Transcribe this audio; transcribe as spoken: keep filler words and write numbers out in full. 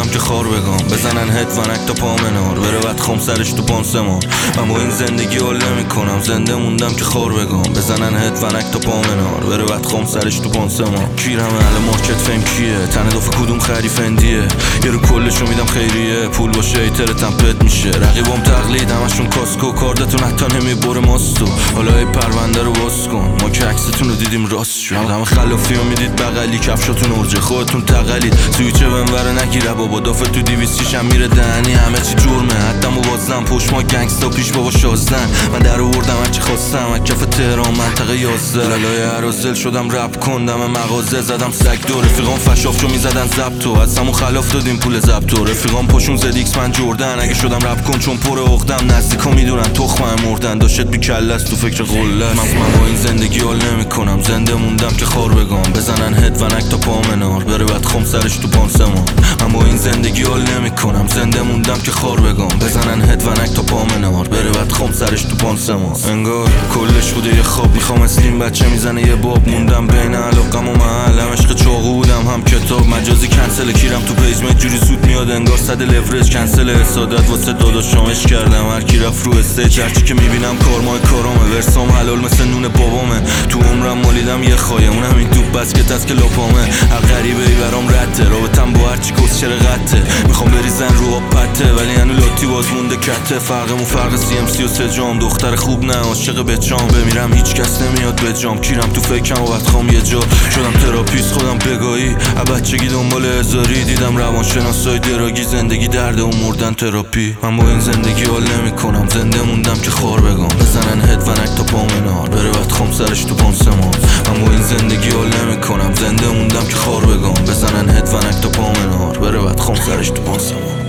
که خار بگم بزنن هد ونک تا پا منار بره بد خم سرش تو پانسمان. من با این زندگی حال نمی کنم زنده موندم که خار بگم بزنن هد ونک تا پا منار بره بد خم سرش تو پانسمان. کیرم اهل مارکت فهم کیه تن دفعه کدوم خری فندیه یه رو کلشو میدم خیریه پول باشه ایترتم پت میشه رقیبم تقلید همشون کاسکو کاردتون حتی نمیبره ماستو حالا ای پرونده رو باز کن ما که عکستون رو دیدیم راست شد همه خلافی رو میدید بغلی کفشاتون ارجه خودتون تقلید سویچه بنوره نگیره بابا دافه تو دیویستیش هم میره دهنی همه چی جرمه حتی مبازم پشت ما گنگستا پیش بابا شازدن من در آوردم هرچی خواستم از کف تهران منطقه یازده لالای عرازل شدم رپ کندم مغازه زدم سگ دو رفیقام فشافشو میزدن زبطو از همون خلاف دادیم پول زبطو رفیقام پشون زد ایکس من جردن اگه شدم رپ کن چون پر عقدم نزدیکا میدونن تخمم مردن داشت بی کله است تو فکر قله من من با این زندگی حال نمیکنم زنده موندم که خار بگم بزنن هد ونک تا پا منار بره بد خم سرش تو پانسمان. من با این زندگی حال نمیکنم زنده موندم که خار بگم بزنن هد ونک تا پا منار بره بد خم سرش تو پانسمان. انگار کلش بوده یه خواب میخوام اسلیم بچه میزنه یه باب موندم بین علاقم و محل هم عشق چاقو بودم هم کتاب مجازی کنسل کیرم تو پیجمنت جوری سود میاد انگار صد لورج کنسل حسادت واسه داداشامش کردم هر کی رفت رو استیج هرچی که میبینم کارمای کارامه ورسام حلال مثل نون بابامه تو عمرم مالیدم یه خواهیم اونم این توپ بسکت از که لاپامه هر غریبه ای برام رده رابطم با هرچی کس چره قطه میخوام بریزن رو آب پته ولی هنو لاتی باز مونده کته فرقمون فرق سی ام سی و سه جام دختر خوب نه عاشق به جام بمیرم هیچ کس نمیاد به جام کیرم تو فکرم و بدخوام یه جا شدم تراپیست خودم بگاهی بچگی دنبال هزاری دیدم روانشناسای دراگی زندگی درده و مردن تراپی. من با این زندگی حال نمیکنم زنده موندم که خار بگم بزنن هد ونک تا پا منار بره بد خم سرش تو پانسمان. من با این زندگی حال نمیکنم زنده موندم که خار بگم بزنن هد ونک تا پا منار بره بد خم سرش تو پانسمان.